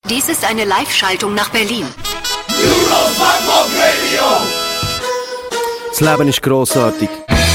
Dies ist eine Live-Schaltung nach Berlin. Europankrock Radio! Das Leben ist grossartig.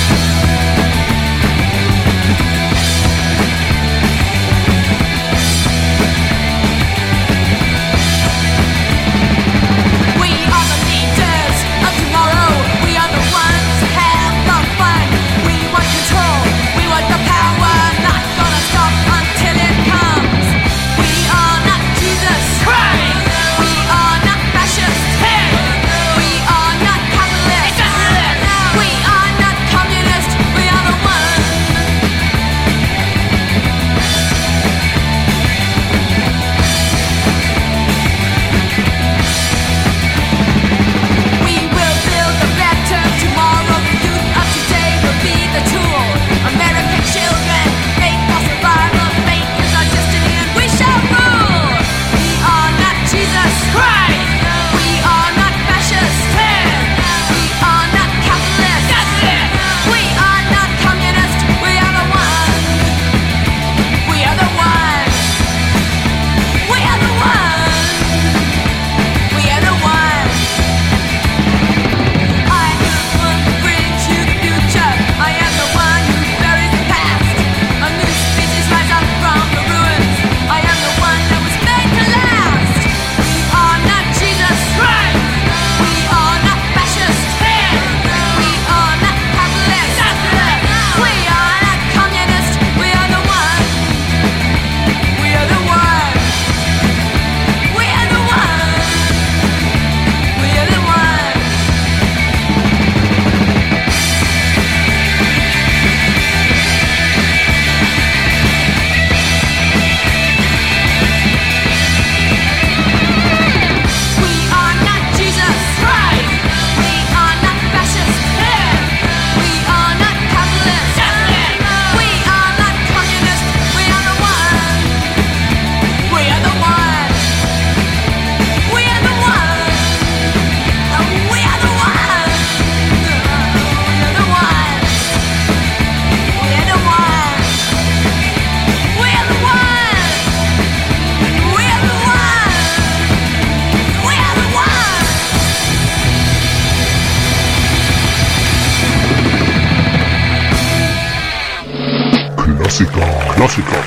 Klassiker.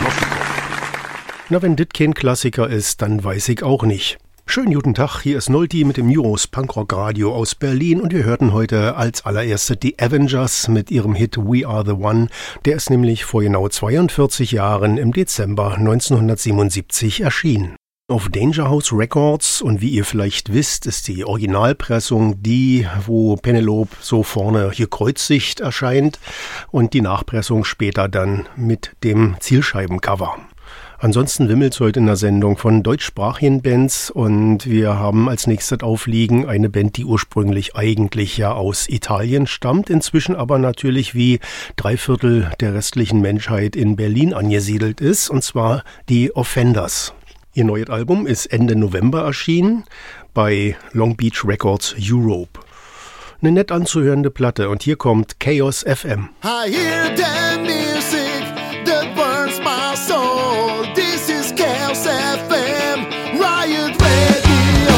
Na, wenn dit kein Klassiker ist, dann weiß ich auch nicht. Schönen guten Tag, hier ist Nolti mit dem Euros Punkrock Radio aus Berlin und wir hörten heute als allererste die Avengers mit ihrem Hit We Are The One. Der ist nämlich vor genau 42 Jahren im Dezember 1977 erschienen. Auf Danger House Records, und wie ihr vielleicht wisst, ist die Originalpressung die, wo Penelope so vorne gekreuzigt erscheint und die Nachpressung später dann mit dem Zielscheibencover. Ansonsten wimmelt's heute in der Sendung von deutschsprachigen Bands und wir haben als nächstes aufliegen eine Band, die ursprünglich eigentlich ja aus Italien stammt, inzwischen aber natürlich wie 3/4 der restlichen Menschheit in Berlin angesiedelt ist, und zwar die Offenders. Ihr neues Album ist Ende November erschienen bei Long Beach Records Europe. Eine nett anzuhörende Platte und hier kommt Chaos FM. I hear the music that burns my soul. This is Chaos FM, Riot Radio.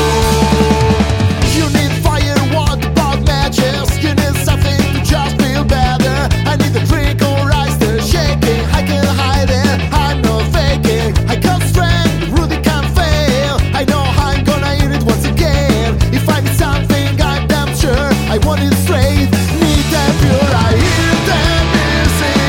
You need fire, what about matches? You need something to just feel better. I need a drink or ice, they're shaking. I can't hide it, I'm not faking. I got strength, Rudy can't fail. I know I'm gonna hear it once again. If I need something, I'm damn sure I want it straight. Need that pure, I hear the music.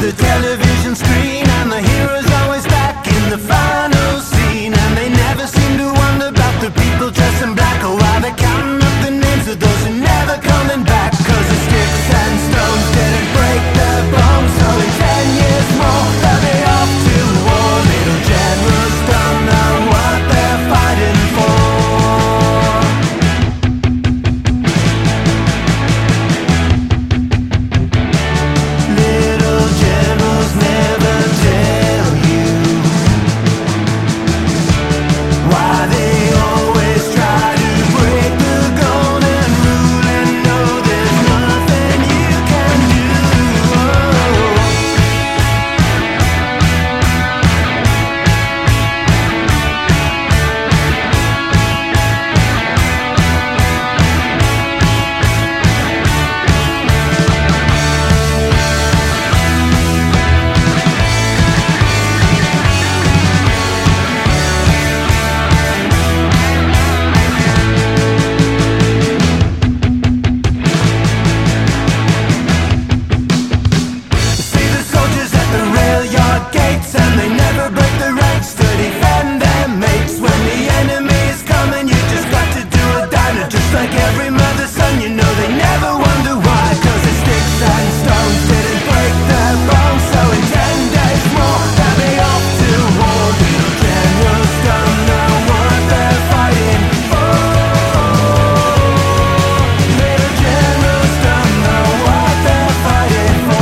the television screen, and the hero's always back in the final scene. And they never seem to wonder about the people dressed in black, or why they're counting up the names of those who never coming back. Cause the sticks and stones didn't break their bones, so in 10 years more they'll be off to war. Little generals don't know what they're fighting for. Little generals never tell you why they always try to break the golden rule and know there's nothing you can do. See the soldiers at the rail yard gates, and they never break the ranks to defend their mates. When the enemy is coming, you just got to do a diner, just like every mother's son. You know they never wonder why, cause the sticks and stones didn't break their bones. So in 10 days more they'll be off to war. Little generals don't know what they're fighting for. Little generals don't know what they're fighting for.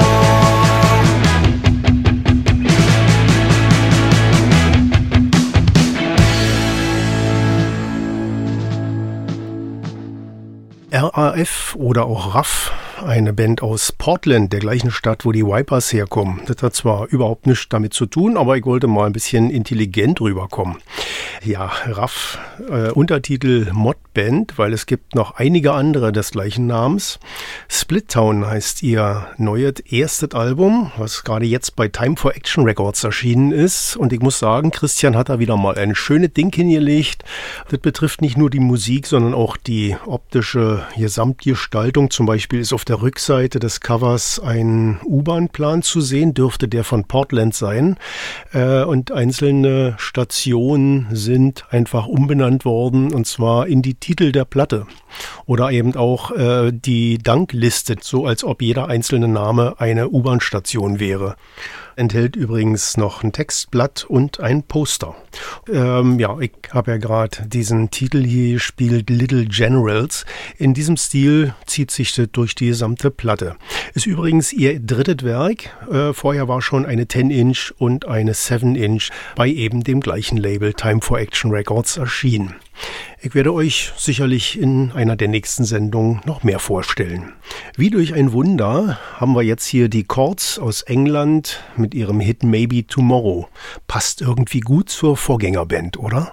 RAF oder auch RAF, eine Band aus Portland, der gleichen Stadt, wo die Vipers herkommen. Das hat zwar überhaupt nichts damit zu tun, aber ich wollte mal ein bisschen intelligent rüberkommen. Ja, RAF, Untertitel Modband, weil es gibt noch einige andere des gleichen Namens. Split Town heißt ihr neues erstes Album, was gerade jetzt bei Time for Action Records erschienen ist. Und ich muss sagen, Christian hat da wieder mal ein schönes Ding hingelegt. Das betrifft nicht nur die Musik, sondern auch die optische Gesamtgestaltung. Zum Beispiel ist auf der Rückseite des Covers ein U-Bahn-Plan zu sehen, dürfte der von Portland sein. Und einzelne Stationen sind einfach umbenannt worden, und zwar in die Titel der Platte. Oder eben auch die Dankliste, so als ob jeder einzelne Name eine U-Bahn-Station wäre. Enthält übrigens noch ein Textblatt und ein Poster. Ja, ich habe ja gerade diesen Titel hier gespielt, Little Generals. In diesem Stil zieht sich das durch die gesamte Platte. Ist übrigens ihr drittes Werk. Vorher war schon eine 10-Inch und eine 7-Inch bei eben dem gleichen Label Time for Action Records erschienen. Ich werde euch sicherlich in einer der nächsten Sendungen noch mehr vorstellen. Wie durch ein Wunder haben wir jetzt hier die Chords aus England mit ihrem Hit Maybe Tomorrow. Passt irgendwie gut zur Vorgängerband, oder?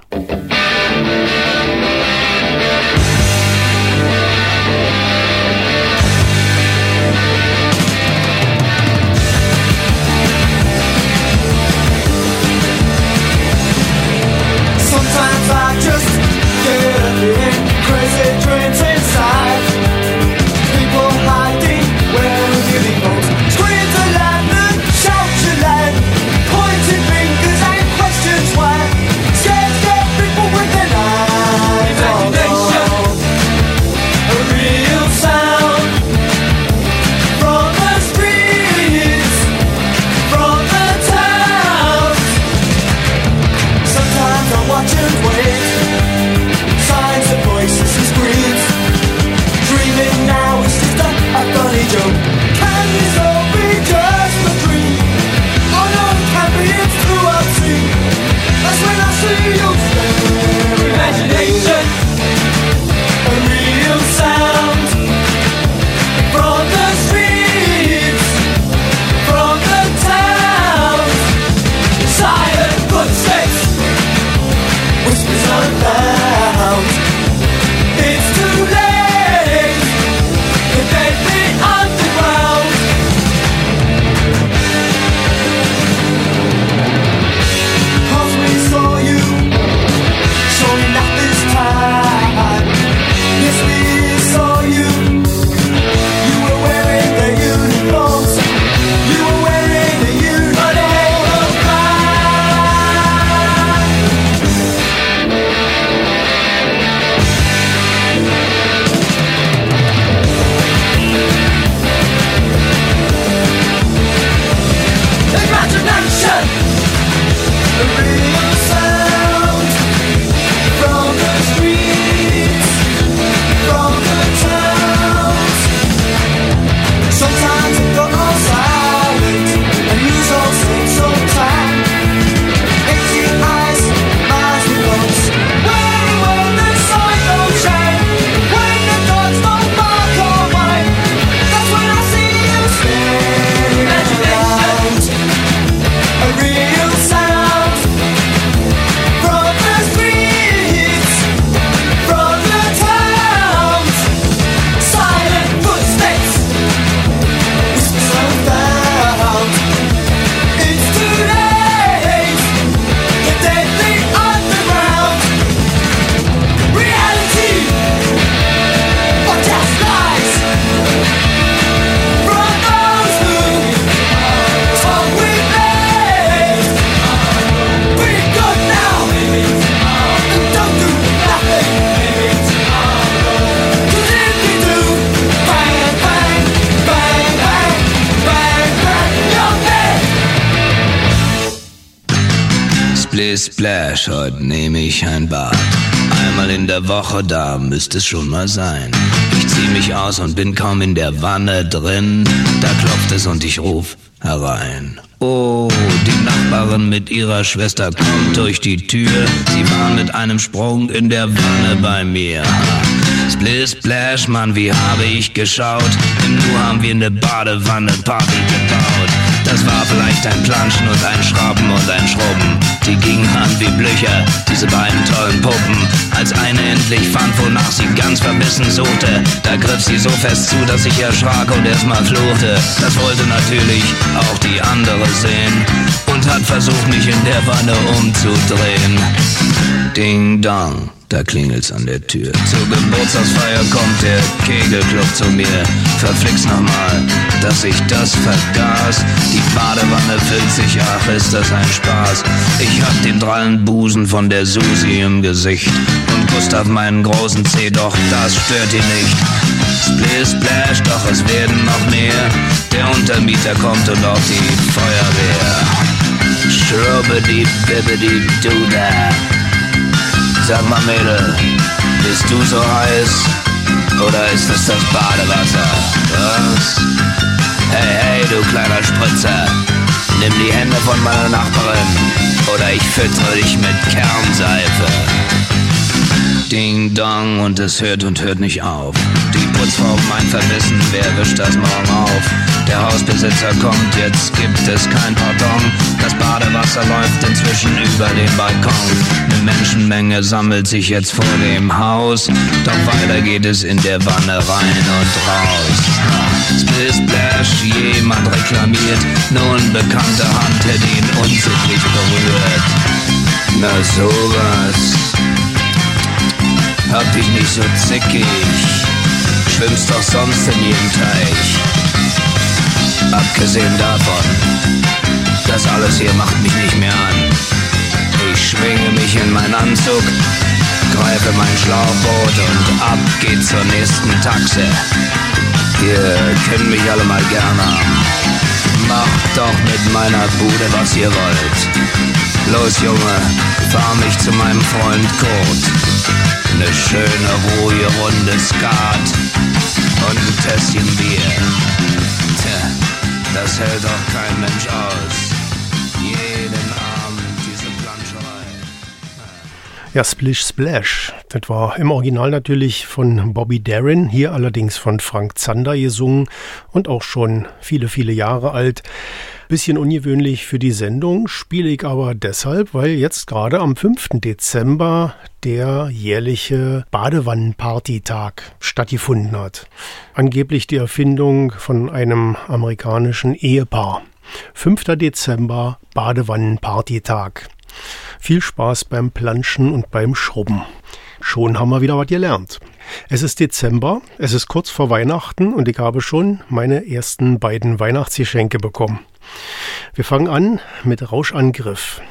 Sometimes I just get a feeling, crazy dreams inside. People hiding where the really folks scream to land and shout to land, pointing fingers and questions why. Scared people with their knives. Splash, heute nehme ich ein Bad. Einmal in der Woche, da müsste es schon mal sein. Ich zieh mich aus und bin kaum in der Wanne drin. Da klopft es und ich ruf herein. Oh, die Nachbarin mit ihrer Schwester kommt durch die Tür. Sie waren mit einem Sprung in der Wanne bei mir. Splish Splash, Mann, wie habe ich geschaut. Im Nu haben wir eine Badewanne-Party gebaut. Das war vielleicht ein Planschen und ein Schrauben und ein Schrubben. Die gingen an wie Blöcher, diese beiden tollen Puppen. Als eine endlich fand, wonach sie ganz verbissen suchte, da griff sie so fest zu, dass ich erschrak und erstmal fluchte. Das wollte natürlich auch die andere sehen und hat versucht, mich in der Wanne umzudrehen. Ding Dong, da klingelt's an der Tür. Zur Geburtstagsfeier kommt der Kegelclub zu mir. Verflixt nochmal, dass ich das vergaß. Die Badewanne füllt sich, ach ist das ein Spaß. Ich hab den drallen Busen von der Susi im Gesicht und Gustav meinen großen Zeh, doch das stört ihn nicht. Splish Splash, doch es werden noch mehr. Der Untermieter kommt und auch die Feuerwehr. Schrubbedi bibbidi do da. Sag mal Mädel, bist du so heiß oder ist es das Badewasser? Was? Hey, hey, du kleiner Spritzer, nimm die Hände von meiner Nachbarin oder ich füttere dich mit Kernseife. Ding Dong und es hört nicht auf. Die Putzfrau meint verbissen, wer wischt das morgen auf? Der Hausbesitzer kommt, jetzt gibt es kein Pardon. Das Badewasser läuft inzwischen über den Balkon. Eine Menschenmenge sammelt sich jetzt vor dem Haus. Doch weiter geht es in der Wanne rein und raus. Splish Splash, jemand reklamiert. Eine unbekannte Hand hätte ihn unsittlich berührt. Na sowas. Hab dich nicht so zickig. Schwimmst doch sonst in jedem Teich. Abgesehen davon, das alles hier macht mich nicht mehr an. Ich schwinge mich in meinen Anzug, greife mein Schlauchboot und ab geht's zur nächsten Taxe. Ihr könnt mich alle mal gern haben. Macht doch mit meiner Bude, was ihr wollt. Los Junge, fahr mich zu meinem Freund Kurt. Eine schöne, ruhige Runde Skat und ein Tässchen Bier. Tja, das hält doch kein Mensch aus. Jeden Abend diese Planscherei. Ja, Splish Splash. Das war im Original natürlich von Bobby Darin, hier allerdings von Frank Zander gesungen und auch schon viele, viele Jahre alt. Bisschen ungewöhnlich für die Sendung, spiele ich aber deshalb, weil jetzt gerade am 5. Dezember der jährliche Badewannenpartytag stattgefunden hat. Angeblich die Erfindung von einem amerikanischen Ehepaar. 5. Dezember, Badewannenpartytag. Viel Spaß beim Planschen und beim Schrubben. Schon haben wir wieder was gelernt. Es ist Dezember, es ist kurz vor Weihnachten und ich habe schon meine ersten beiden Weihnachtsgeschenke bekommen. Wir fangen an mit Rauschangriff.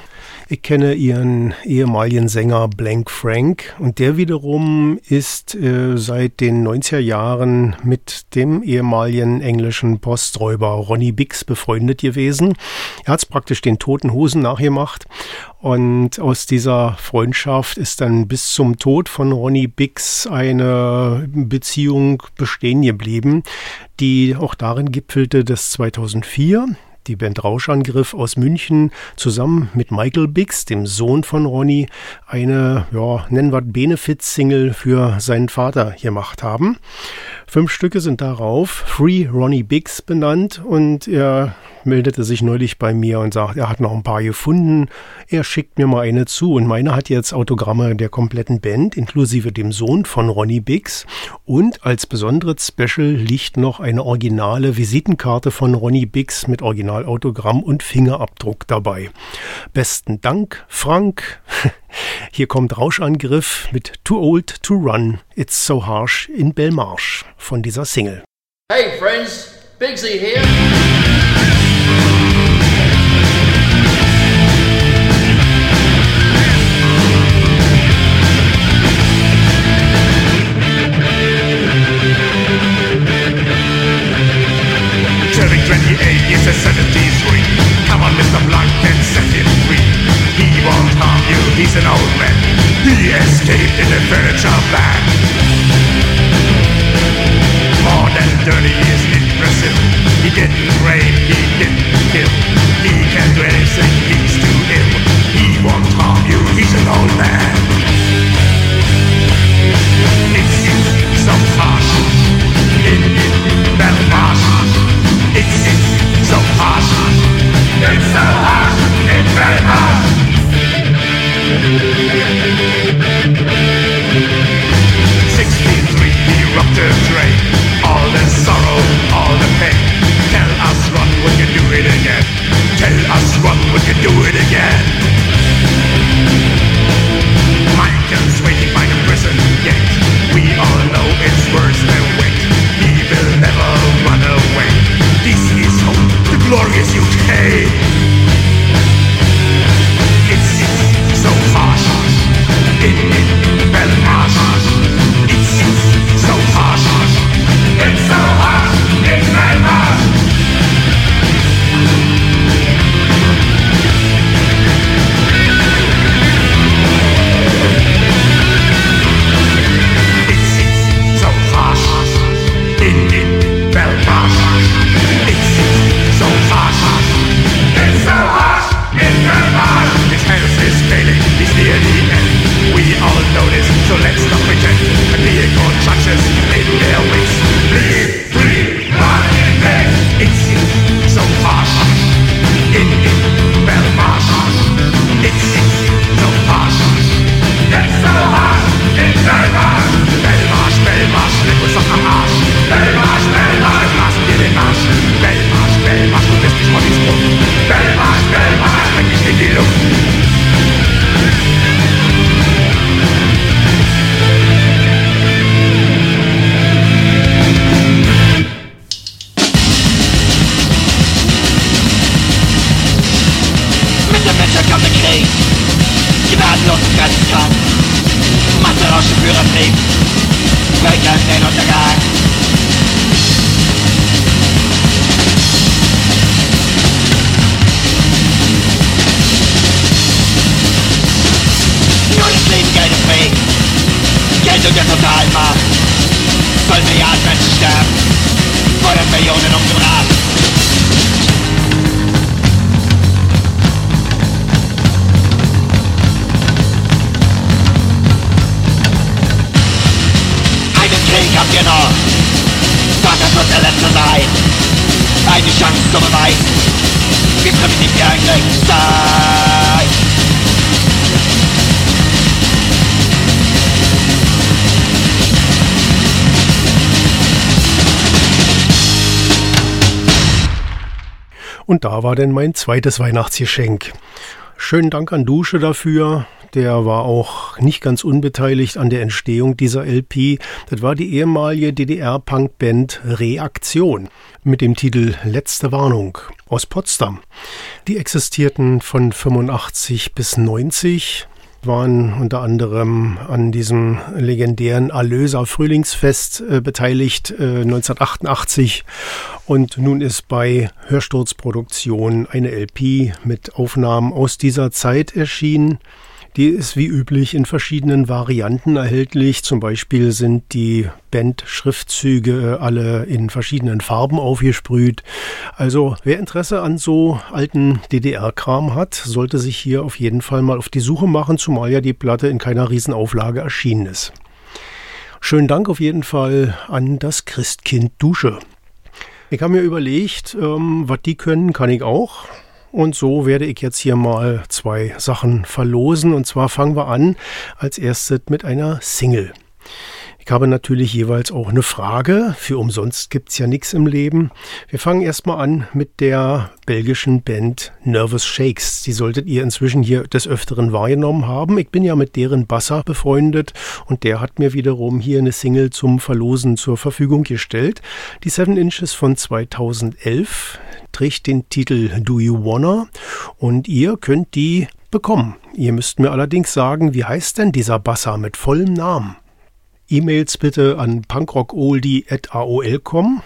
Ich kenne ihren ehemaligen Sänger Blank Frank und der wiederum ist seit den 90er Jahren mit dem ehemaligen englischen Posträuber Ronnie Biggs befreundet gewesen. Er hat es praktisch den Toten Hosen nachgemacht und aus dieser Freundschaft ist dann bis zum Tod von Ronnie Biggs eine Beziehung bestehen geblieben, die auch darin gipfelte, dass 2004 die Band Rauschangriff aus München zusammen mit Michael Biggs, dem Sohn von Ronnie, eine, nennen wir Benefit-Single für seinen Vater gemacht haben. 5 Stücke sind darauf Free Ronnie Biggs benannt und er meldete sich neulich bei mir und sagt, er hat noch ein paar gefunden, er schickt mir mal eine zu und meine hat jetzt Autogramme der kompletten Band, inklusive dem Sohn von Ronnie Biggs und als besonderes Special liegt noch eine originale Visitenkarte von Ronnie Biggs mit Originalautogramm und Fingerabdruck dabei. Besten Dank, Frank. Hier kommt Rauschangriff mit Too Old to Run, It's So Harsh in Belmarsh von dieser Single. Hey friends, Bigsy here. Turning 28 is a 73. Come on, Mr. Blank, and set him free. He won't harm you, he's an old man. He escaped in a furniture van. More than 30 years in Brazil. He didn't rape, he didn't kill. He can't do anything, he's too ill. He won't harm you, he's an old man. It's so harsh in Belmarsh. It's so harsh. It's so harsh in Belmarsh. 63, he robbed a train. All the sorrow, all the pain. Tell us, Ron, would you do it again? Tell us, Ron, would you do it again? Michael's waiting by the prison gate. We all know it's worse than wait. He will never run away. This is home, the glorious UK. It's so harsh in Belmarsh. It's so harsh. It's so harsh in Belmarsh. It's so harsh in Belmarsh. It's so harsh. It's so harsh in Belmarsh. His health is failing, he's near the end. We all know this, so let's not pretend. A vehicle clutches in their wings. Bleed, free, running back. It's so harsh in Belmarsh. It's so harsh. It's so harsh in Belmarsh. Belmarsh, Belmarsh, leck uns doch am Arsch. Belmarsh, Belmarsh, blasen dir den Arsch. Belmarsh, Belmarsh, du bist nicht von diesem Grund. Belmarsh, Belmarsh, bring dich in die Luft. Mit dem Menschen kommt der Krieg, die gnadenlos grenzen kann. Massenrauschen Führertrieb, Völker in den Untergang. Nur das Leben Geld ist Weg, Geld und der Totalmacht. Soll Milliarden Menschen sterben, fordern Millionen umgebracht. Krieg habt ihr noch, doch das wird der letzte sein. Eine Chance zu beweisen, wie primitiv ihr eigentlich seid. Und da war denn mein zweites Weihnachtsgeschenk. Schönen Dank an Dusche dafür. Der war auch nicht ganz unbeteiligt an der Entstehung dieser LP. Das war die ehemalige DDR-Punk-Band Reaktion mit dem Titel Letzte Warnung aus Potsdam. Die existierten von 85 bis 90, waren unter anderem an diesem legendären Alöser Frühlingsfest beteiligt 1988 und nun ist bei Hörsturzproduktion eine LP mit Aufnahmen aus dieser Zeit erschienen. Die ist wie üblich in verschiedenen Varianten erhältlich. Zum Beispiel sind die Band-Schriftzüge alle in verschiedenen Farben aufgesprüht. Also wer Interesse an so alten DDR-Kram hat, sollte sich hier auf jeden Fall mal auf die Suche machen, zumal ja die Platte in keiner Riesenauflage erschienen ist. Schönen Dank auf jeden Fall an das Christkind Dusche. Ich habe mir überlegt, was die können, kann ich auch. Und so werde ich jetzt hier mal 2 Sachen verlosen. Und zwar fangen wir an als erstes mit einer Single. Ich habe natürlich jeweils auch eine Frage. Für umsonst gibt's ja nichts im Leben. Wir fangen erstmal an mit der belgischen Band Nervous Shakes. Die solltet ihr inzwischen hier des Öfteren wahrgenommen haben. Ich bin ja mit deren Basser befreundet und der hat mir wiederum hier eine Single zum Verlosen zur Verfügung gestellt. Die 7 Inches von 2011 trägt den Titel Do You Wanna und ihr könnt die bekommen. Ihr müsst mir allerdings sagen, wie heißt denn dieser Basser mit vollem Namen? E-Mails bitte an punkrockoldie@aol.com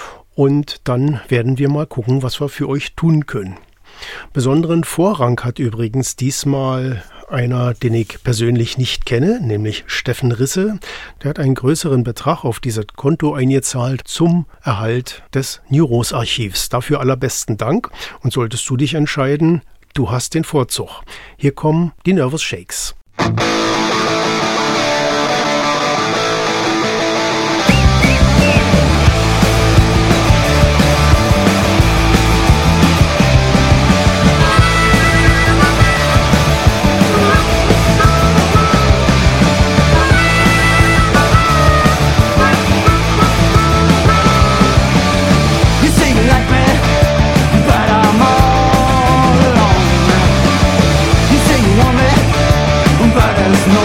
und dann werden wir mal gucken, was wir für euch tun können. Besonderen Vorrang hat übrigens diesmal einer, den ich persönlich nicht kenne, nämlich Steffen Risse. Der hat einen größeren Betrag auf dieses Konto eingezahlt zum Erhalt des Neuros-Archivs. Dafür allerbesten Dank und solltest du dich entscheiden, du hast den Vorzug. Hier kommen die Nervous Shakes. There's no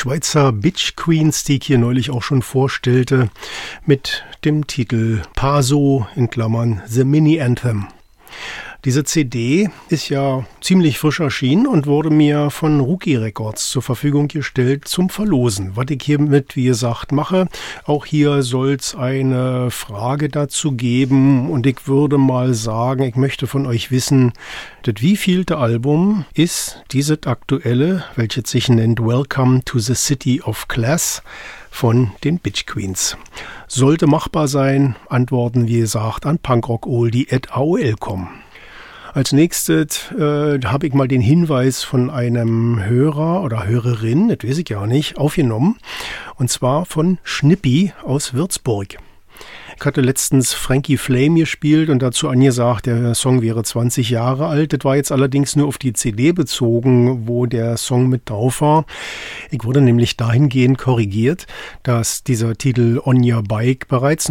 Schweizer Bitch Queens, die ich hier neulich auch schon vorstellte, mit dem Titel Paso in Klammern The Mini Anthem. Diese CD ist ja ziemlich frisch erschienen und wurde mir von Rookie Records zur Verfügung gestellt zum Verlosen. Was ich hiermit, wie gesagt, mache. Auch hier soll es eine Frage dazu geben und ich würde mal sagen, ich möchte von euch wissen, das wievielte Album ist dieses aktuelle, welches sich nennt Welcome to the City of Class von den Bitch Queens. Sollte machbar sein, antworten wie gesagt an punkrock-oldie@aol.com. Als nächstes habe ich mal den Hinweis von einem Hörer oder Hörerin, das weiß ich ja nicht, aufgenommen. Und zwar von Schnippi aus Würzburg. Ich hatte letztens Frankie Flame gespielt und dazu angesagt, der Song wäre 20 Jahre alt. Das war jetzt allerdings nur auf die CD bezogen, wo der Song mit drauf war. Ich wurde nämlich dahingehend korrigiert, dass dieser Titel On Your Bike bereits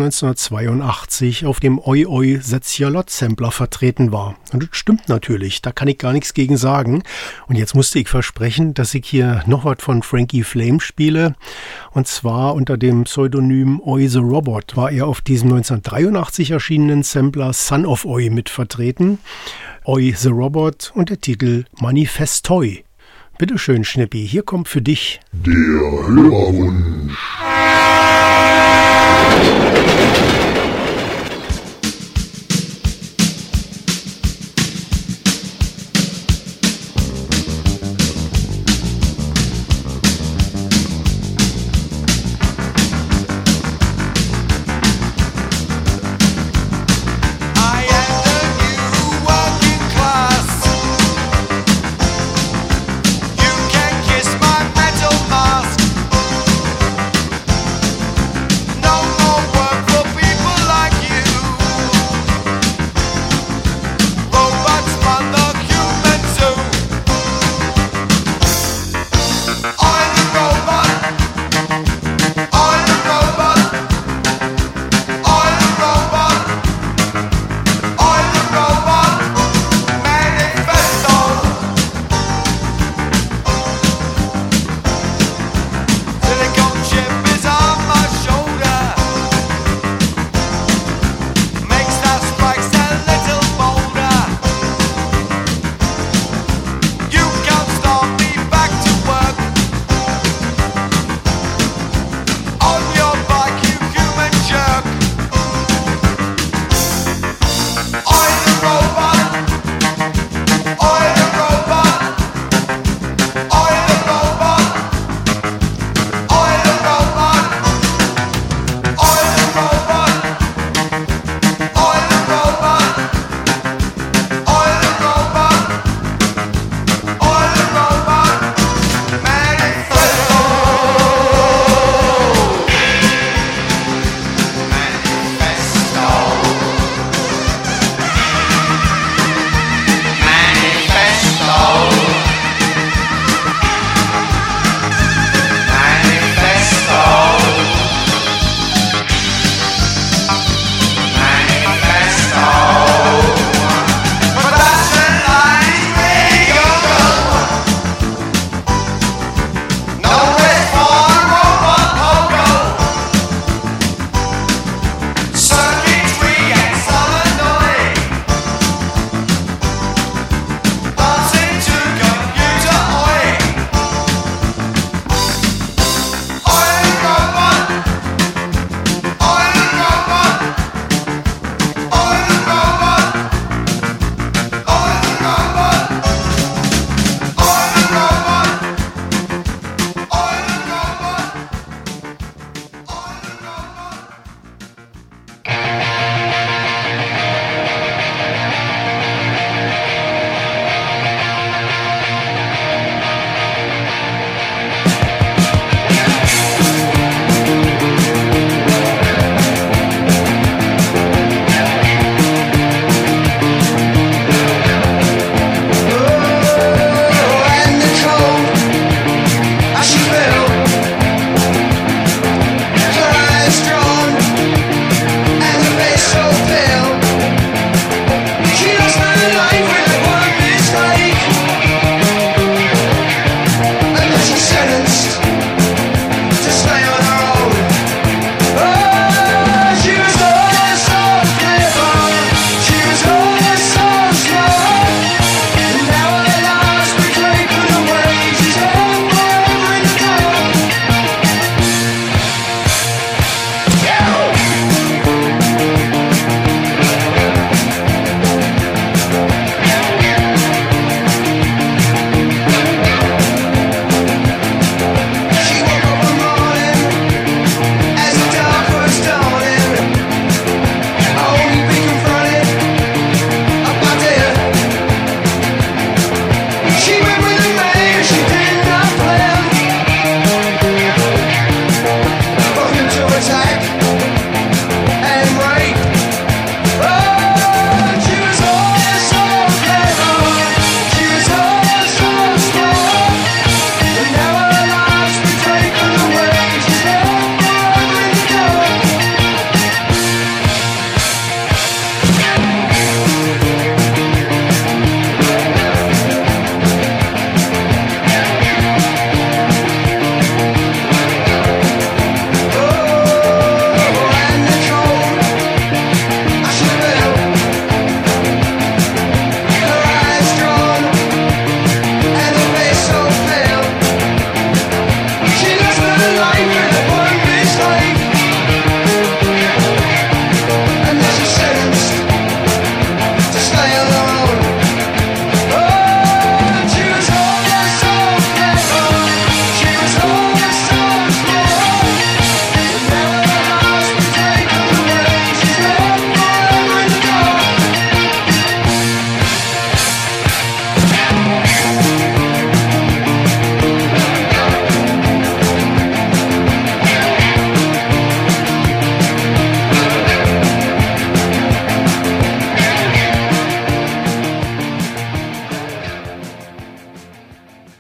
1982 auf dem Oi Oi Setzialot Sampler vertreten war. Und das stimmt natürlich, da kann ich gar nichts gegen sagen. Und jetzt musste ich versprechen, dass ich hier noch was von Frankie Flame spiele. Und zwar unter dem Pseudonym Oi the Robot war er auf diesem 1983 erschienenen Sampler Son of Oi mit vertreten. Oi the Robot und der Titel Manifestoi. Bitteschön, Schnippi, hier kommt für dich der Hörerwunsch. You can kiss my metal mask.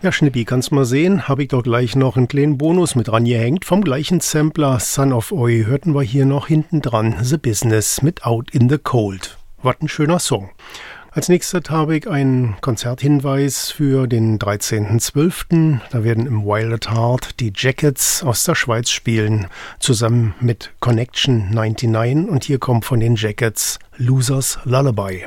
Ja, Schnippi, kannst mal sehen, habe ich doch gleich noch einen kleinen Bonus mit rangehängt. Vom gleichen Sampler Son of Oi hörten wir hier noch hinten dran The Business mit Out in the Cold. Was ein schöner Song. Als nächstes habe ich einen Konzerthinweis für den 13.12. Da werden im Wild at Heart die Jackets aus der Schweiz spielen, zusammen mit Connection 99. Und hier kommt von den Jackets Losers Lullaby.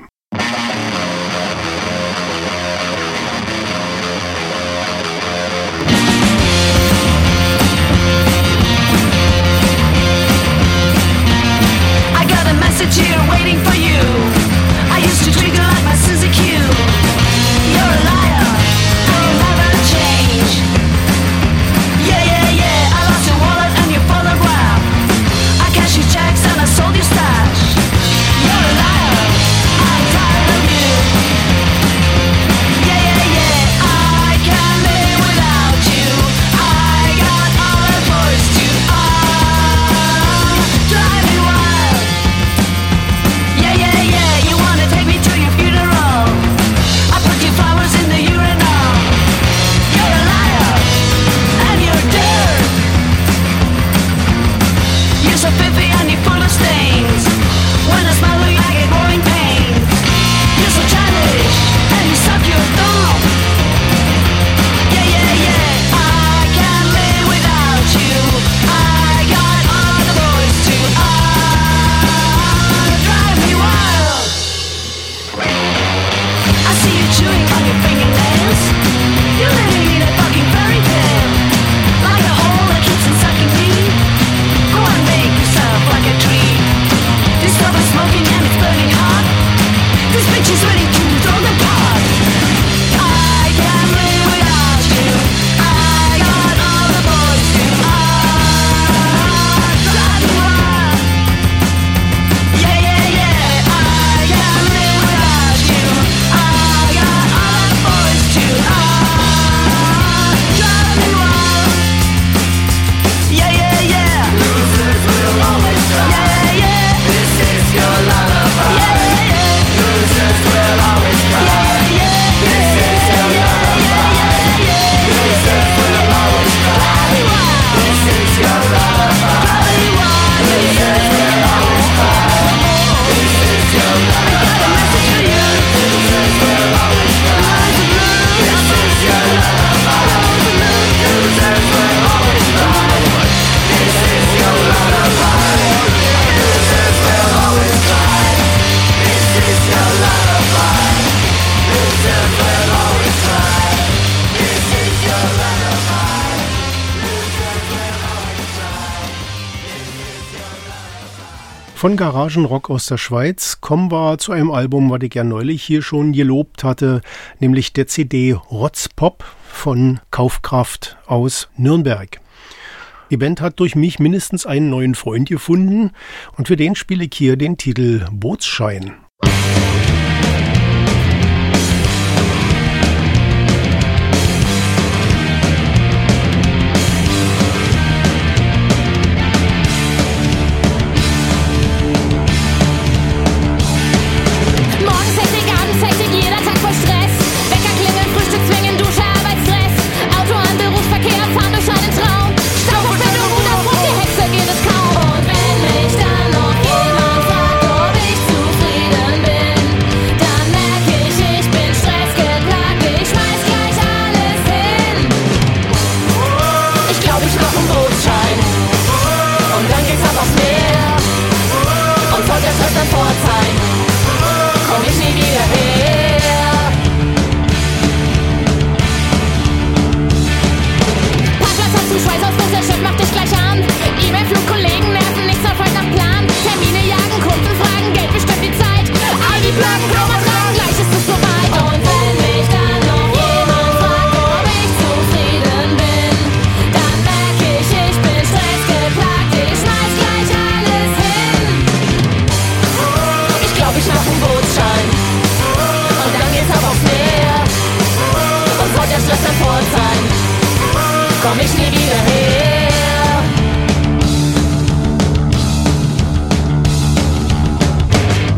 Here waiting for you. I used to drink like my Suzy Q. You're a liar, you'll never change. Yeah, yeah, yeah, I lost your wallet and your photograph. I cashed your checks and I sold your stash. You're a liar, I'm tired of you. Yeah, yeah, yeah, I can't live without you. I got all the boys to drive me wild. Yeah, yeah, yeah, you wanna take me to your funeral. I put your flowers in the urinal. You're a liar, and you're dirt. You're so filthy and you're full of stains. When I smell you, I get growing pains. You're so childish, and you suck your thumb. Yeah, yeah, yeah, I can't live without you. I got all the boys to drive me wild. I see you chewing on your fingernails. You're living in a fucking fairy tale. Like a hole that keeps on sucking me. Go and make yourself like a tree. This stuff is smoking and it's burning hot. This bitch is ready to throw the pot. I can't live without you. I got all the boys to drive me wild. Yeah, yeah, yeah, I can't live without you. I got all the boys to drive me wild. Yeah, yeah, yeah. Losers will always try. Yeah, yeah. This is your lullaby. Yeah, yeah. Losers will always try. Yeah, yeah. This is your lullaby. Yeah, yeah. Losers will always try. This is your lullaby. Losers will always try. This is your lullaby. Losers will always try. This is your lullaby. Losers will always try. This is your lullaby. Losers will always try. This is your lullaby. Losers will always try. This is your lullaby. Losers will always try. Von Garagenrock aus der Schweiz kommen wir zu einem Album, was ich ja neulich hier schon gelobt hatte, nämlich der CD Rotzpop von Kaufkraft aus Nürnberg. Die Band hat durch mich mindestens einen neuen Freund gefunden und für den spiele ich hier den Titel Bootsschein. Morgens Hektik, abends Hektik, jeder Tag voll Stress. Wecker klingeln, Frühstück zwingen, Dusche, Arbeitsstress. Auto an, Berufsverkehr, fahren durch einen Traum. Stauverstellung, Ruderspruch, die Hexe geht es kaum. Und wenn mich dann noch jemand fragt, ob ich zufrieden bin, dann merke ich, ich bin stressgeplagt. Ich schmeiß gleich alles hin. Ich glaub, ich mach einen Bootsschein. Und dann geht's ab aufs Meer. Und sollte es dann vorzeigen, komm ich nie wieder her. Parkplatz hast du Schweißausbruch, der Chef macht dich gleich an. E-Mail, Flug, Kollegen nerven, nichts auf heute nach Plan. Termine jagen, Kunden fragen, Geld bestimmt die Zeit. ID-Plagen, Blauer tragen, gleich ist es vorbei. Und wenn mich dann noch jemand fragt, ob ich zufrieden bin, dann merke ich, ich bin stressgeplagt. Ich schmeiß gleich alles hin. Ich glaub, ich mach einen Bootsschein. Und dann geht's ab aufs Meer. Und sollte der Stress dann fort sein, komm ich nie wieder her.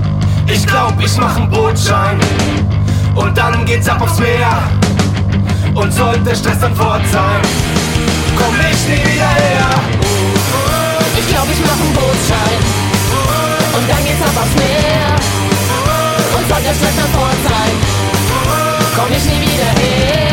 Ich glaub, ich mach einen Bootschein und dann geht's ab aufs Meer. Und sollte Stress dann fort sein, komm ich nie wieder her. Ich glaub, ich mach 'n Bootsschein und dann geht's ab aufs Meer. Und sollte Stress dann fort sein, komm ich nie wieder her.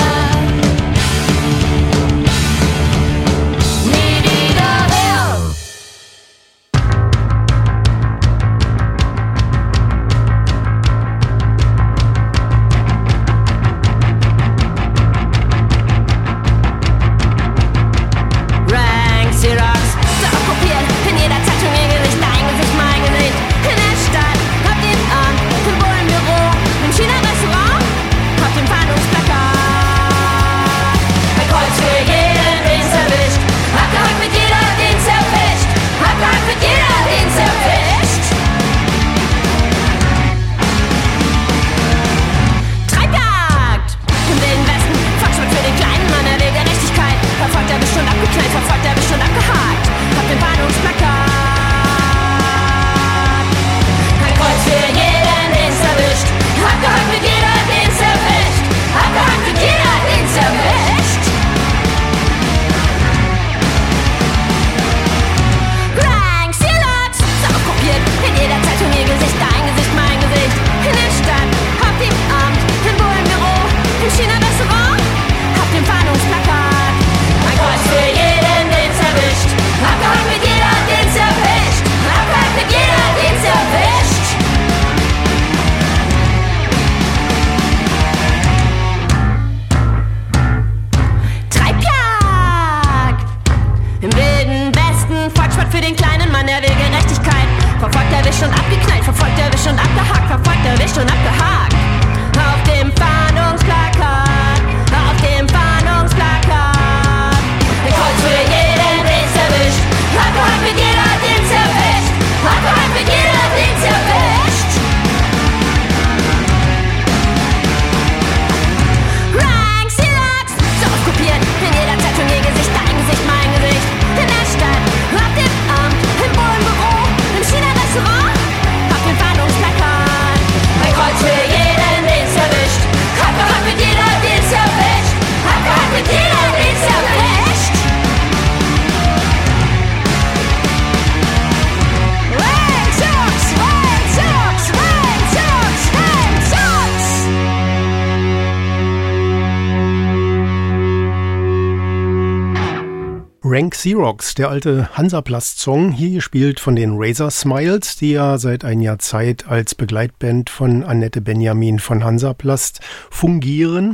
Rank Xerox, der alte Hansaplast-Song, hier gespielt von den Razor Smiles, die ja seit einiger Zeit als Begleitband von Annette Benjamin von Hansaplast fungieren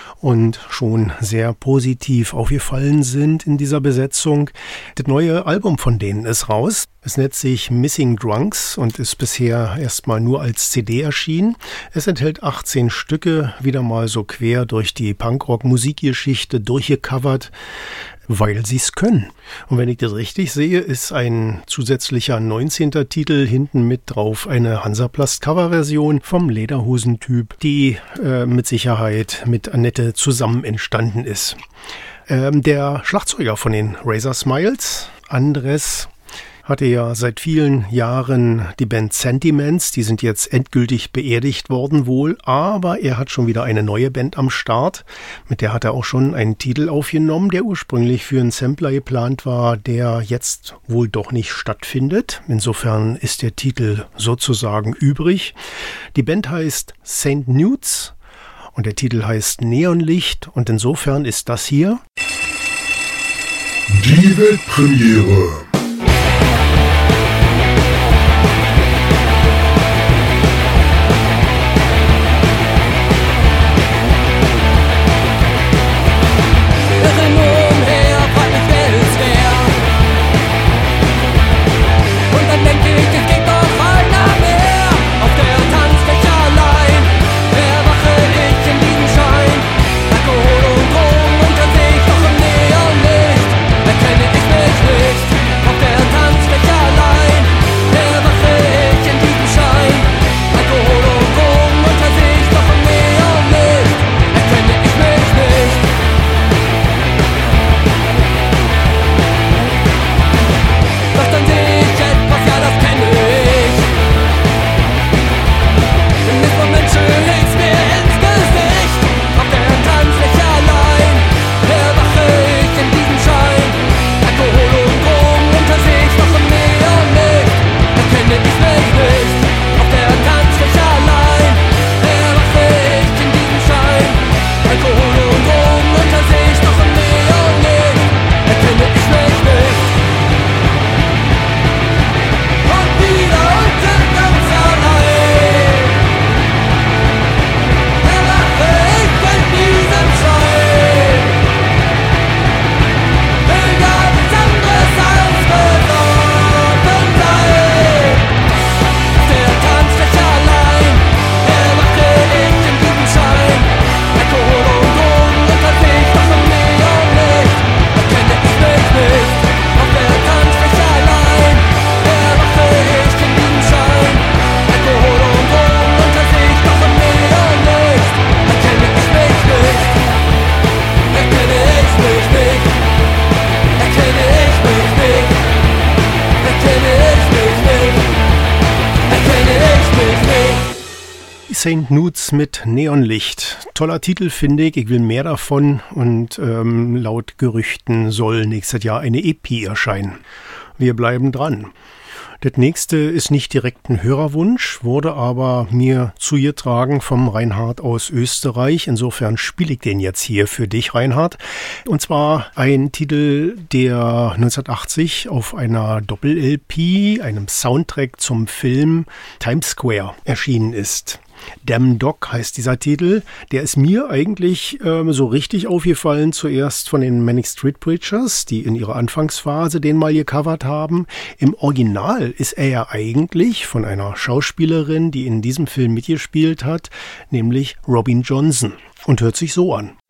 und schon sehr positiv aufgefallen sind in dieser Besetzung. Das neue Album von denen ist raus. Es nennt sich Missing Drunks und ist bisher erstmal nur als CD erschienen. Es enthält 18 Stücke, wieder mal so quer durch die Punkrock-Musikgeschichte durchgecovert, weil sie es können. Und wenn ich das richtig sehe, ist ein zusätzlicher 19. Titel hinten mit drauf eine Hansaplast-Coverversion vom Lederhosentyp, die mit Sicherheit mit Annette zusammen entstanden ist. Der Schlagzeuger von den Razor Smiles, Andres, hatte ja seit vielen Jahren die Band Sentiments, die sind jetzt endgültig beerdigt worden wohl, aber er hat schon wieder eine neue Band am Start, mit der hat er auch schon einen Titel aufgenommen, der ursprünglich für einen Sampler geplant war, der jetzt wohl doch nicht stattfindet. Insofern ist der Titel sozusagen übrig. Die Band heißt St. Nudes und der Titel heißt Neonlicht und insofern ist das hier die Weltpremiere. Erkenne ich mich nicht. St. Nudes mit Neonlicht. Toller Titel, finde ich. Ich will mehr davon und laut Gerüchten soll nächstes Jahr eine EP erscheinen. Wir bleiben dran. Das nächste ist nicht direkt ein Hörerwunsch, wurde aber mir zugetragen vom Reinhard aus Österreich. Insofern spiele ich den jetzt hier für dich, Reinhard. Und zwar ein Titel, der 1980 auf einer Doppel-LP, einem Soundtrack zum Film Times Square erschienen ist. Damn Dog heißt dieser Titel. Der ist mir eigentlich so richtig aufgefallen, zuerst von den Manic Street Preachers, die in ihrer Anfangsphase den mal gecovert haben. Im Original ist er ja eigentlich von einer Schauspielerin, die in diesem Film mitgespielt hat, nämlich Robin Johnson. Und hört sich so an.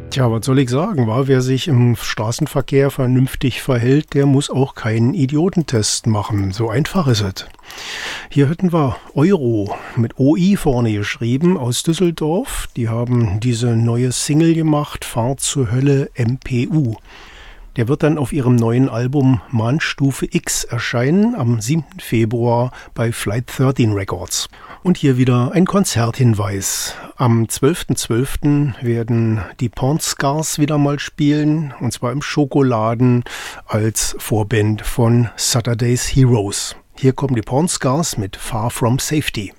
Tja, was soll ich sagen, wa? Wer sich im Straßenverkehr vernünftig verhält, der muss auch keinen Idiotentest machen. So einfach ist es. Hier hätten wir Euro mit OI vorne geschrieben aus Düsseldorf. Die haben diese neue Single gemacht, Fahrt zur Hölle MPU. Der wird dann auf ihrem neuen Album Mahnstufe X erscheinen am 7. Februar bei Flight 13 Records. Und hier wieder ein Konzerthinweis. Am 12.12. werden die Pornscars wieder mal spielen, und zwar im Schokoladen als Vorband von Saturday's Heroes. Hier kommen die Pornscars mit Far From Safety.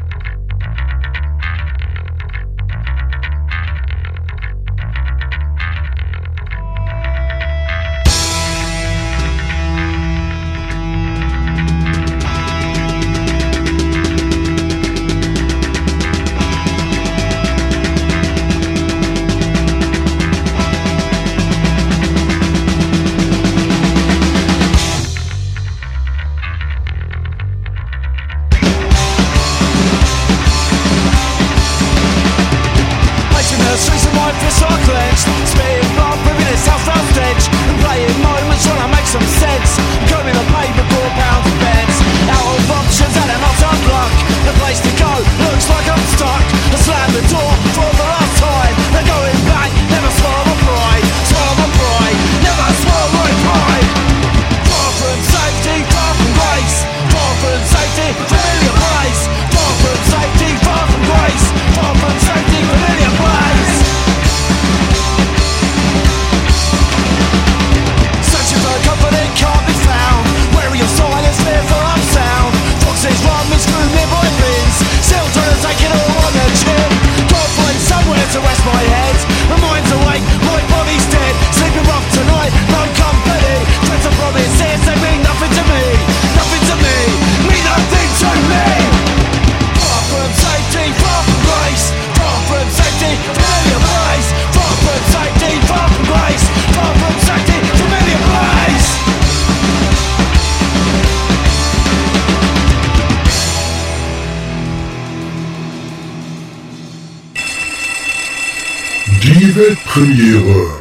Die Weltpremiere.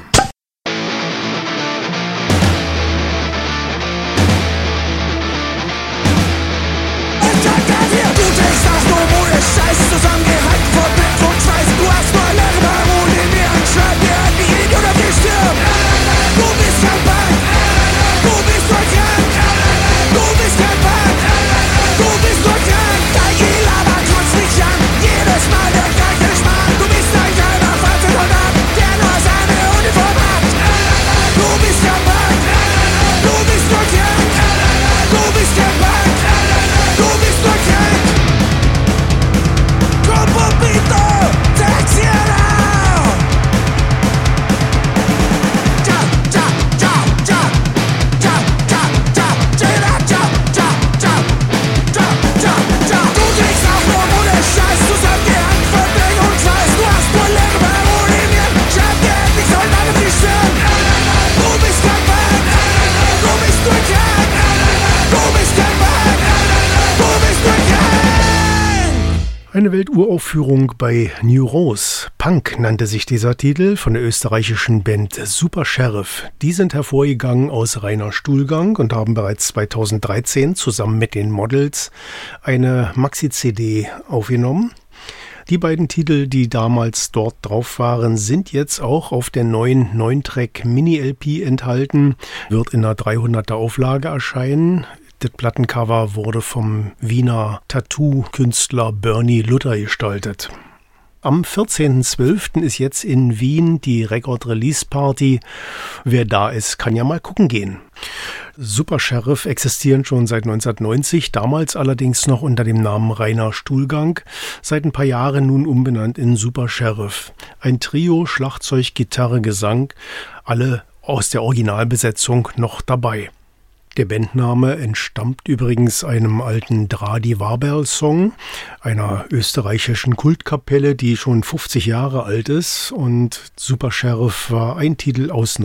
Eine Welturaufführung bei New Rose. Punk nannte sich dieser Titel von der österreichischen Band Super Sheriff. Die sind hervorgegangen aus reiner Stuhlgang und haben bereits 2013 zusammen mit den Models eine Maxi-CD aufgenommen. Die beiden Titel, die damals dort drauf waren, sind jetzt auch auf der neuen 9-Track Mini-LP enthalten, wird in einer 300er Auflage erscheinen. Das Plattencover wurde vom Wiener Tattoo-Künstler Bernie Luther gestaltet. Am 14.12. ist jetzt in Wien die Record-Release-Party. Wer da ist, kann ja mal gucken gehen. Super Sheriff existieren schon seit 1990, damals allerdings noch unter dem Namen Reiner Stuhlgang, seit ein paar Jahren nun umbenannt in Super Sheriff. Ein Trio, Schlagzeug, Gitarre, Gesang, alle aus der Originalbesetzung noch dabei. Der Bandname entstammt übrigens einem alten Dradi Warberl-Song, einer österreichischen Kultkapelle, die schon 50 Jahre alt ist, und Super Sheriff war ein Titel aus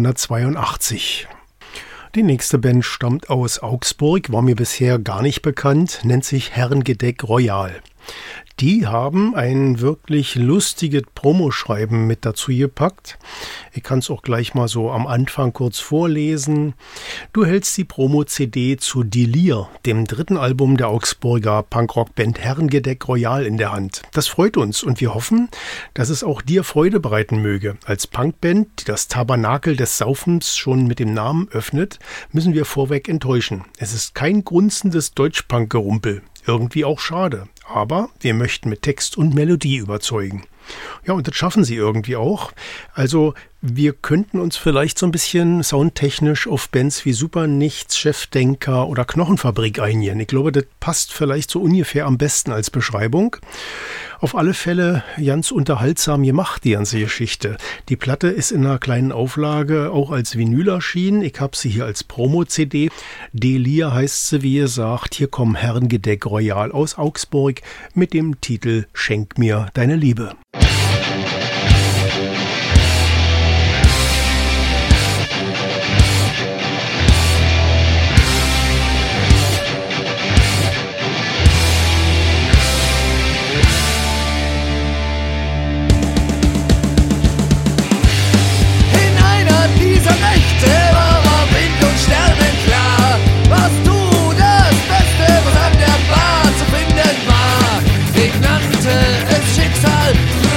1982. Die nächste Band stammt aus Augsburg, war mir bisher gar nicht bekannt, nennt sich Herrengedeck Royal. Die haben ein wirklich lustiges Promoschreiben mit dazu gepackt. Ich kann es auch gleich mal so am Anfang kurz vorlesen. Du hältst die Promo-CD zu Delir, dem dritten Album der Augsburger Punkrock-Band Herrengedeck Royal in der Hand. Das freut uns und wir hoffen, dass es auch dir Freude bereiten möge. Als Punkband, die das Tabernakel des Saufens schon mit dem Namen öffnet, müssen wir vorweg enttäuschen. Es ist kein grunzendes Deutschpunk-Gerumpel. Irgendwie auch schade. Aber wir möchten mit Text und Melodie überzeugen. Ja, und das schaffen sie irgendwie auch. Also wir könnten uns vielleicht so ein bisschen soundtechnisch auf Bands wie Supernichts, Chefdenker oder Knochenfabrik einigen. Ich glaube, das passt vielleicht so ungefähr am besten als Beschreibung. Auf alle Fälle ganz unterhaltsam gemacht, die ganze Geschichte. Die Platte ist in einer kleinen Auflage auch als Vinyl erschienen. Ich habe sie hier als Promo-CD. Delir heißt sie, wie ihr sagt. Hier kommen Herrengedeck Royal aus Augsburg mit dem Titel Schenk mir deine Liebe. Es Schicksal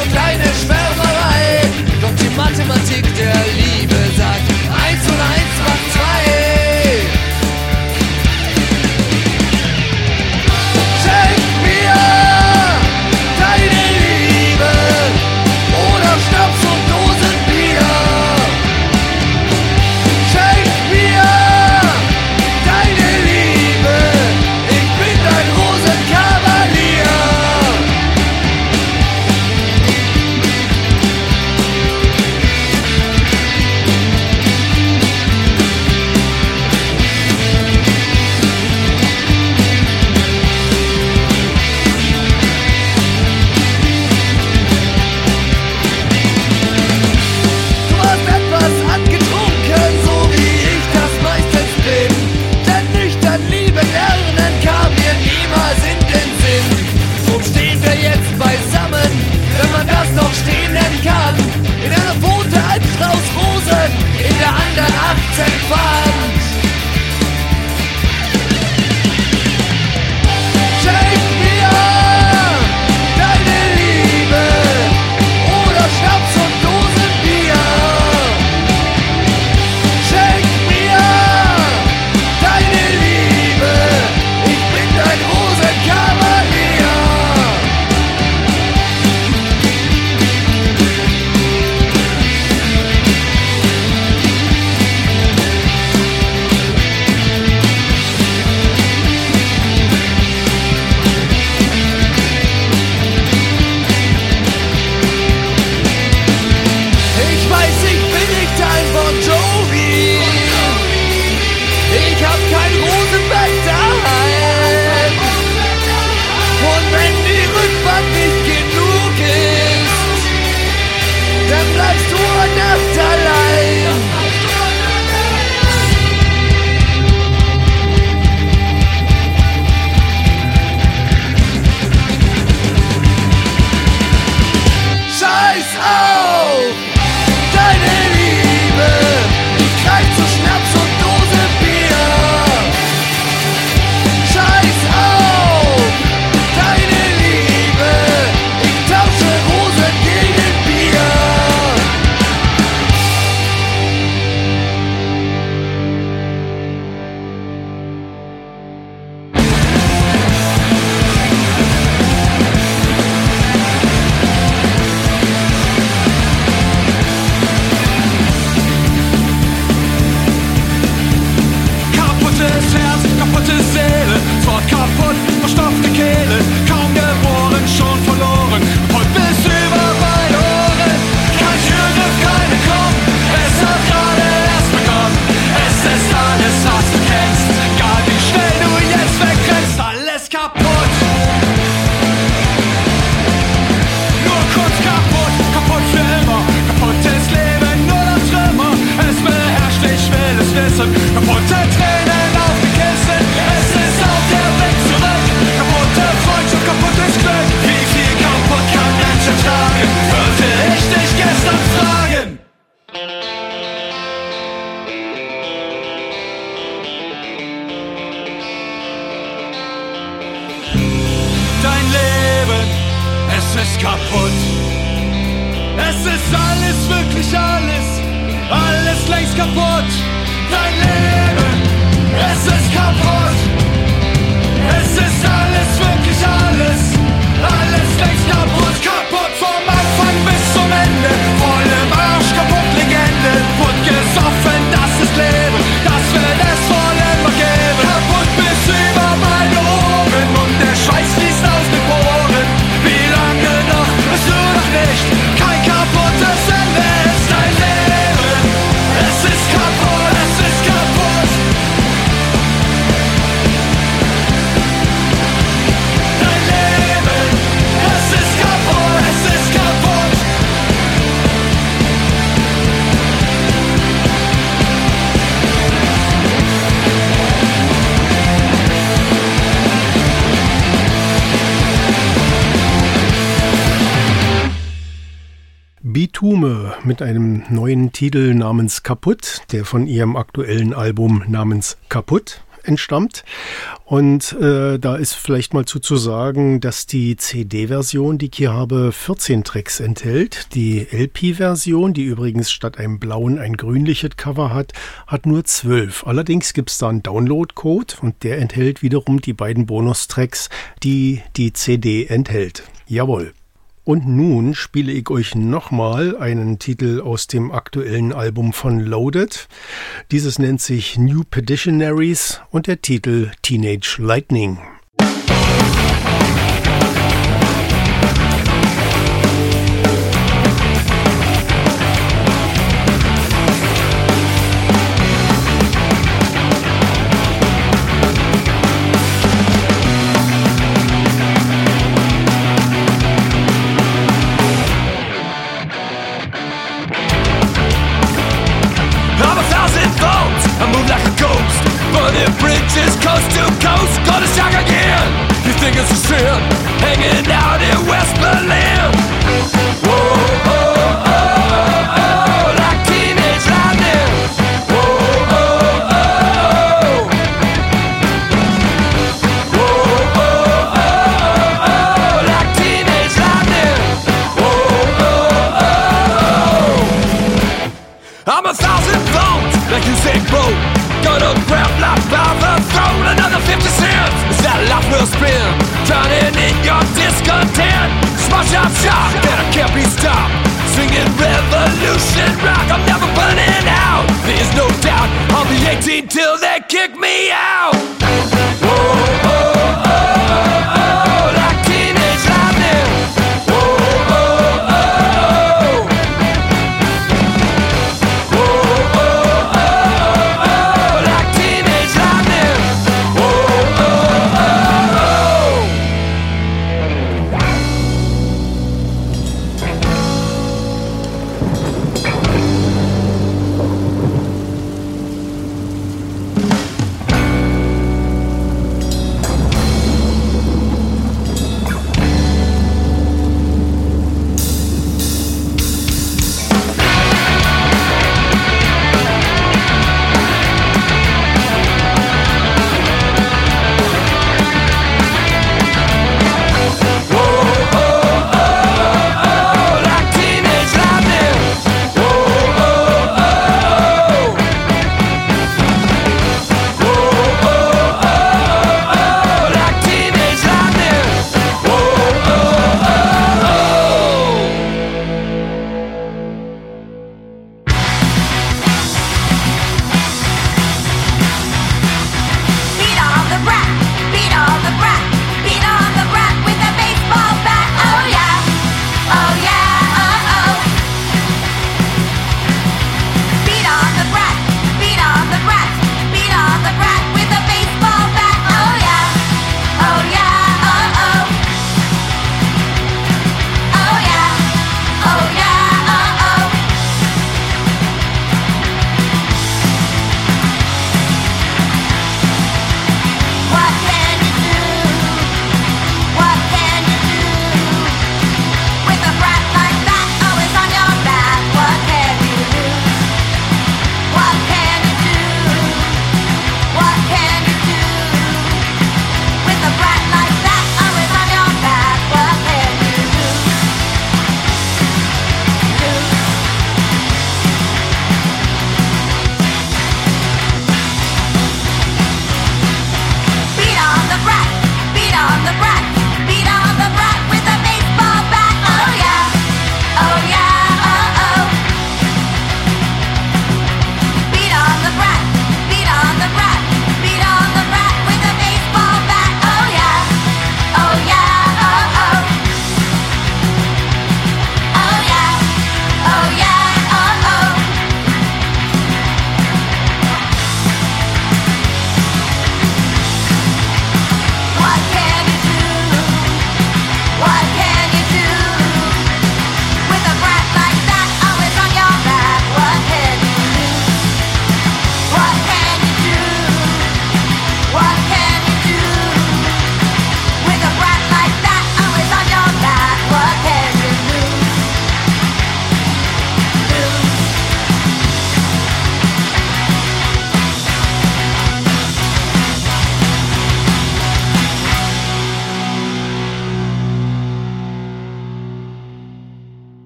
dein Leben, es ist kaputt. Es ist alles, wirklich alles, alles längst kaputt. Dein Leben, es ist kaputt. Es ist alles, wirklich alles, alles längst kaputt. Kaputt vom Anfang bis zum Ende, voll im Arsch, kaputt Legende. Kaputt gesoffen, das ist Leben, das wird es wohl immer geben. Kaputt bis über meine Ohren und der Schweiß fließt aus den Poren. Wie lange noch, weißt du noch nicht, kein kaputtes Ende ist dein Leben. Es ist kaputt, es ist kaputt. Dein Leben, es ist kaputt, es ist kaputt. Bitume mit einem neuen Titel namens Kaputt, der von ihrem aktuellen Album namens Kaputt entstammt. Und da ist vielleicht mal zu sagen, dass die CD-Version, die ich hier habe, 14 Tracks enthält. Die LP-Version, die übrigens statt einem blauen ein grünliches Cover hat, hat nur 12. Allerdings gibt es da einen Download-Code und der enthält wiederum die beiden Bonustracks, die die CD enthält. Jawohl. Und nun spiele ich euch nochmal einen Titel aus dem aktuellen Album von Loaded. Dieses nennt sich New Petitionaries und der Titel Teenage Lightning. I move like a ghost, but it bridges coast to coast. Gonna shock again.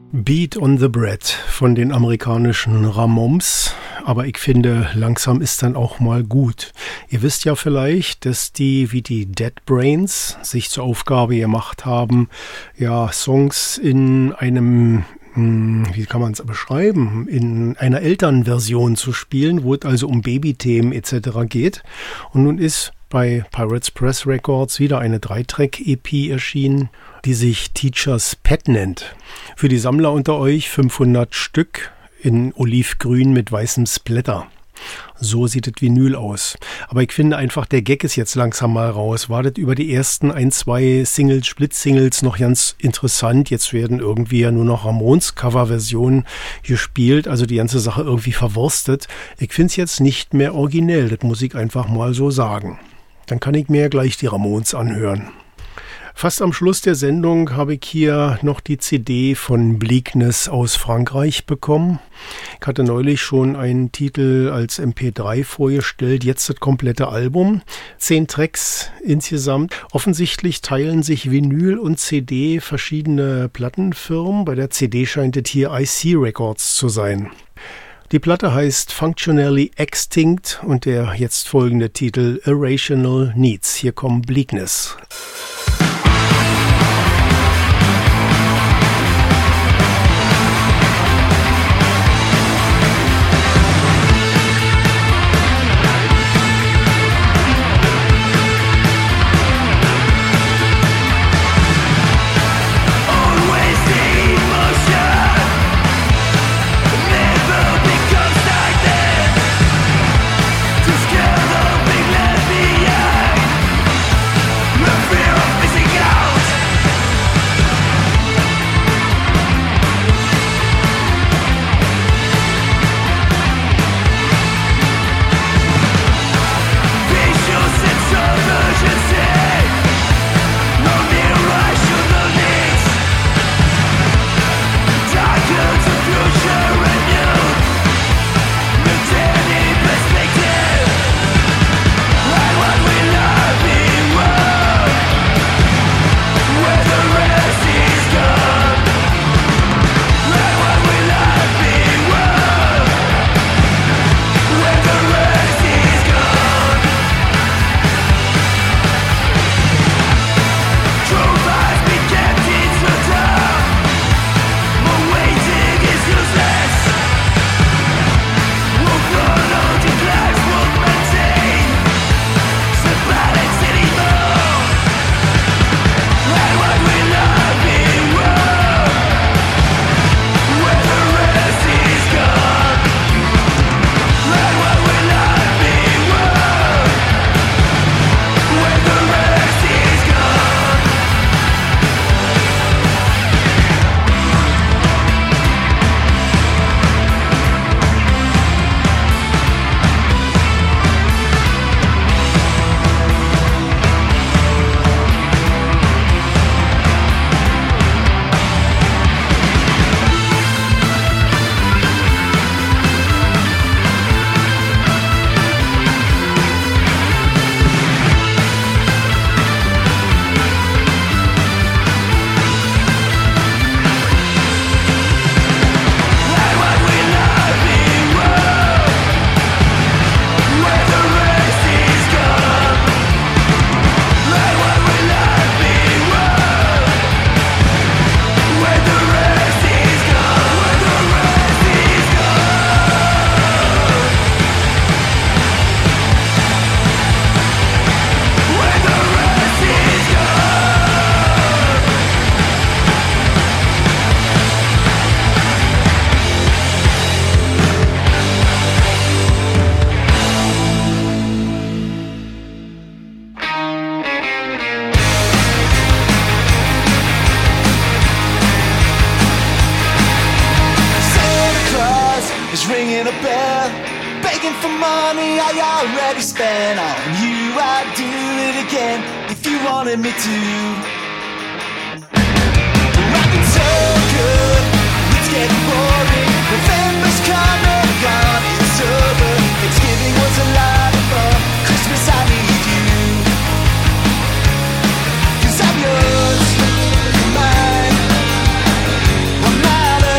Beat on the Bread von den amerikanischen Ramones. Aber ich finde, langsam ist dann auch mal gut. Ihr wisst ja vielleicht, dass die, wie die Dead Brains, sich zur Aufgabe gemacht haben, ja, Songs in einem, wie kann man es beschreiben, in einer Elternversion zu spielen, wo es also um Babythemen etc. geht. Und nun ist bei Pirates Press Records wieder eine 3-Track-EP erschienen, die sich Teacher's Pet nennt. Für die Sammler unter euch 500 Stück in Olivgrün mit weißem Splatter. So sieht das Vinyl aus. Aber ich finde einfach, der Gag ist jetzt langsam mal raus. War das über die ersten 1-2 Singles, Splitsingles noch ganz interessant. Jetzt werden irgendwie ja nur noch Ramones-Cover-Versionen gespielt. Also die ganze Sache irgendwie verwurstet. Ich finde es jetzt nicht mehr originell. Das muss ich einfach mal so sagen. Dann kann ich mir gleich die Ramones anhören. Fast am Schluss der Sendung habe ich hier noch die CD von Bleakness aus Frankreich bekommen. Ich hatte neulich schon einen Titel als MP3 vorgestellt, jetzt das komplette Album. 10 Tracks insgesamt. Offensichtlich teilen sich Vinyl und CD verschiedene Plattenfirmen. Bei der CD scheint es hier IC Records zu sein. Die Platte heißt Functionally Extinct und der jetzt folgende Titel Irrational Needs. Hier kommt Bleakness. already spent on you. I'd do it again if you wanted me to. Rockin' so good, it's getting boring. November's come and gone, it's over. Thanksgiving was a lot of fun. Christmas, I need you. 'Cause I'm yours, you're mine. I'm not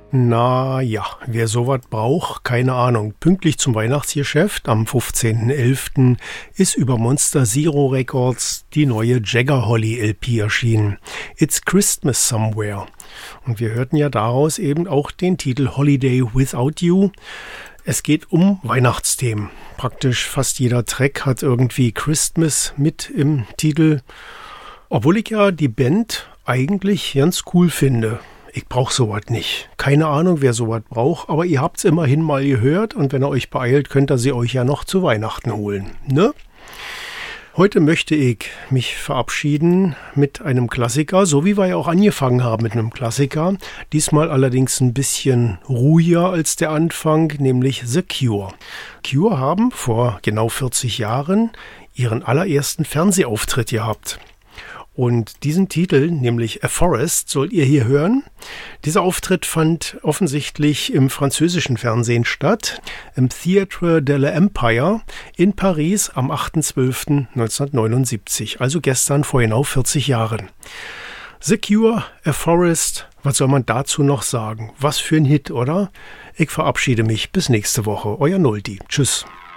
Na ja, wer sowas braucht, keine Ahnung. Pünktlich zum Weihnachtsgeschäft am 15.11. ist über Monster Zero Records die neue Jagger Holly LP erschienen. It's Christmas Somewhere. Und wir hörten ja daraus eben auch den Titel Holiday Without You. Es geht um Weihnachtsthemen. Praktisch fast jeder Track hat irgendwie Christmas mit im Titel. Obwohl ich ja die Band eigentlich ganz cool finde. Ich brauche sowas nicht. Keine Ahnung, wer sowas braucht, aber ihr habt's immerhin mal gehört und wenn ihr euch beeilt, könnt ihr sie euch ja noch zu Weihnachten holen, ne? Heute möchte ich mich verabschieden mit einem Klassiker, so wie wir ja auch angefangen haben mit einem Klassiker. Diesmal allerdings ein bisschen ruhiger als der Anfang, nämlich The Cure. Cure haben vor genau 40 Jahren ihren allerersten Fernsehauftritt gehabt. Und diesen Titel, nämlich A Forest, sollt ihr hier hören. Dieser Auftritt fand offensichtlich im französischen Fernsehen statt, im Théâtre de l'Empire in Paris am 8.12.1979, also gestern vor genau 40 Jahren. The Cure, A Forest, was soll man dazu noch sagen? Was für ein Hit, oder? Ich verabschiede mich bis nächste Woche, euer Noldi. Tschüss.